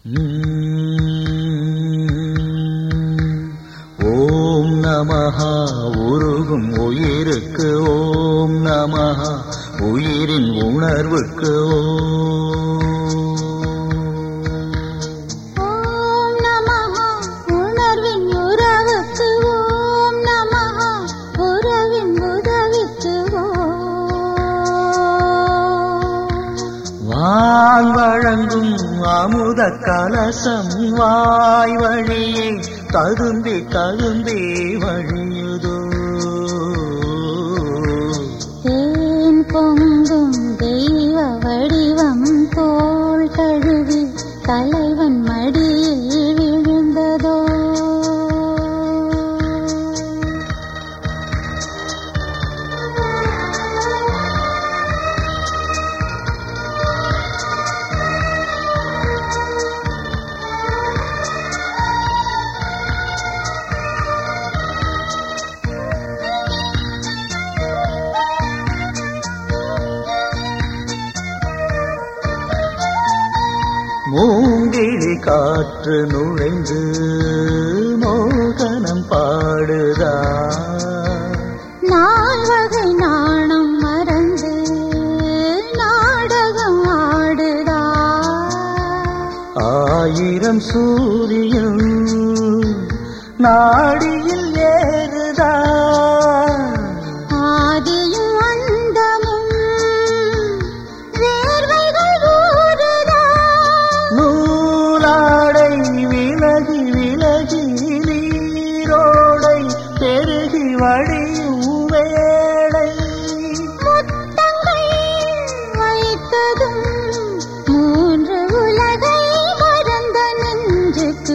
ஓம் நமஹா உருகும் உயிருக்கு ஓம் நமஹா உயிரின் உணர்வுக்கு ஓம் நமஹா உணர்வின் உறவுக்கு ஓம் நமஹா உறவின் உதவிக்கு வான் வழங்கும் அமுத கலசம் வாய் வழியே ததும்பி ததும்பி வழியுதோ தேன் பொங்கும் தெய்வ வடிவம் தோள் தழுவி தலைவன் மடியில் விழுந்ததோ மூங்கிழி காற்று நுழைந்து மோகனம் பாடுதா நால்வகை நாணம் மறந்து நாடகம் ஆடுதா ஆயிரம் சூரியன் நாடியில் ஏறுதா ஆதியும் அந்தமும் வேர்வைகள் ஊறுதா நூலாடை விலகி விலகி நீரோடை பெருகி வழியும் வேளை முத்தங்கள் வைத்ததும் மூன்று உலகை மறந்த நெஞ்சுக்கு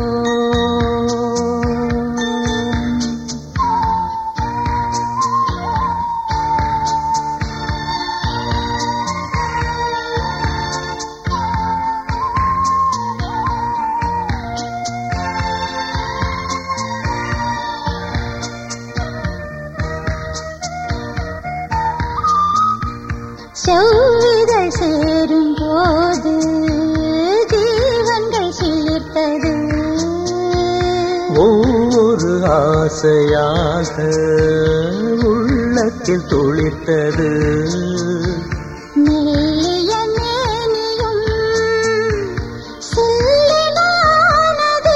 செவ்விதழ் சேரும் போது ஜீவன்கள் சிலிர்த்தது ஒவ்வொரு ஆசையாக உள்ளத்தில் துளிர்த்தது மெல்லிய மேனியும் சில்லினானது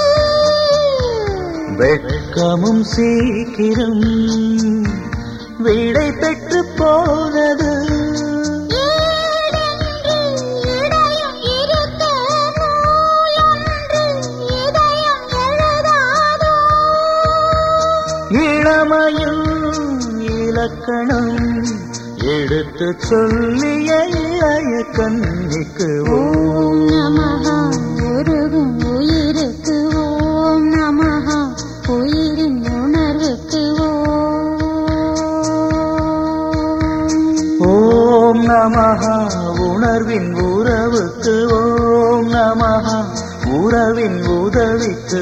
வெட்கமும் சீக்கிரம் விடை பெற்று போனது ஏடென்று இடையும் இருக்க நூலொன்று இதயம் எழுதாதோ இளமையும் இலக்கணம் எடுத்து சொல்லிய இளைய கண்ணிக்கு ஓம் நமஹா உருகும் உயிருக்கு ஓம் நமஹா உயிரின் உணர்வுக்கு ஓம் நமஹா உணர்வின் உறவுக்கு ஓம் நமஹா உறவின் உதவிக்கு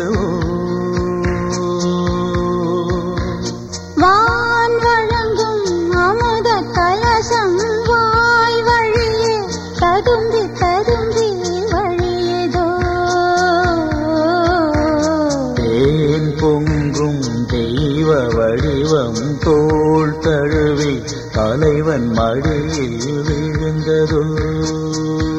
வான் வழங்கும் அமுத கலசம் வாய் வழியே ததும்பி ததும்பி வழியதோ தேன் பொங்கும் தெய்வ வடிவம் தோள் தழுவி தலைவன் மடியில் விழுந்ததோ